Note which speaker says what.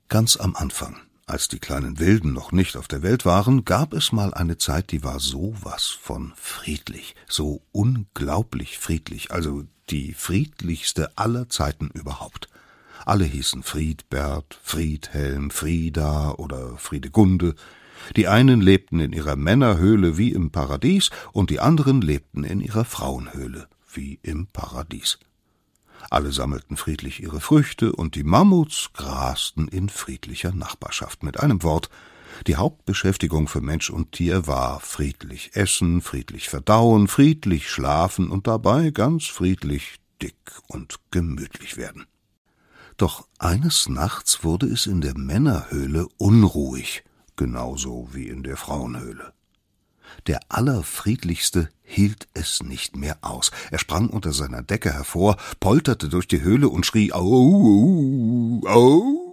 Speaker 1: Ganz am Anfang, als die kleinen Wilden noch nicht auf der Welt waren, gab es mal eine Zeit, die war sowas von friedlich, so unglaublich friedlich, also die friedlichste aller Zeiten überhaupt. Alle hießen Friedbert, Friedhelm, Frieda oder Friedegunde. Die einen lebten in ihrer Männerhöhle wie im Paradies und die anderen lebten in ihrer Frauenhöhle wie im Paradies. Alle sammelten friedlich ihre Früchte und die Mammuts grasten in friedlicher Nachbarschaft. Mit einem Wort, die Hauptbeschäftigung für Mensch und Tier war friedlich essen, friedlich verdauen, friedlich schlafen und dabei ganz friedlich dick und gemütlich werden. Doch eines Nachts wurde es in der Männerhöhle unruhig, genauso wie in der Frauenhöhle. Der Allerfriedlichste hielt es nicht mehr aus. Er sprang unter seiner Decke hervor, polterte durch die Höhle und schrie »Au, au, au«.